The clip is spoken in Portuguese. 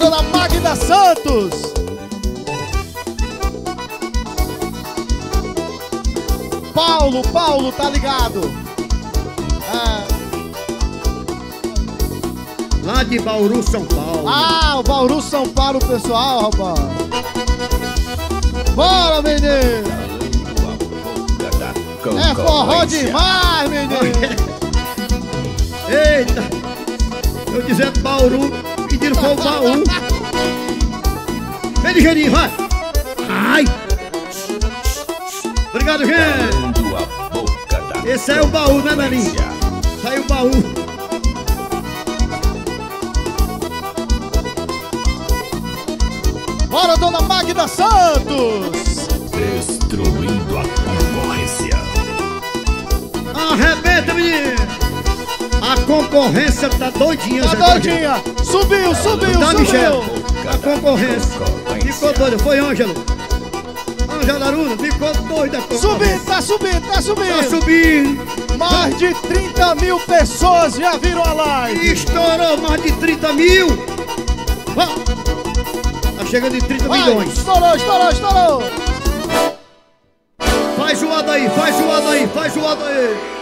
Dona Magda Santos. Paulo, tá ligado? Lá de Bauru, São Paulo. Ah, o Bauru, São Paulo, pessoal, rapaz. Bora, menino. É forró demais, menino. Eita, eu dizendo Bauru, pedindo foi o baú. Vem ligeirinho, vai. Ai. Obrigado, gente. Esse é o baú, né, Melinho? Saiu o baú. Bora, Dona Magda Santos. Destruindo a concorrência. Arrebenta, menino. A concorrência tá doidinha. Tá doidinha. Subiu. Tá, Michel? A concorrência ficou doida. Foi Ângelo. Ângelo Aruna ficou doida. Tá subindo. Tá subindo. Mais de 30 mil pessoas já viram a live. Estourou mais de 30 mil. Tá chegando em 30 milhões. Estourou. Faz zoado aí.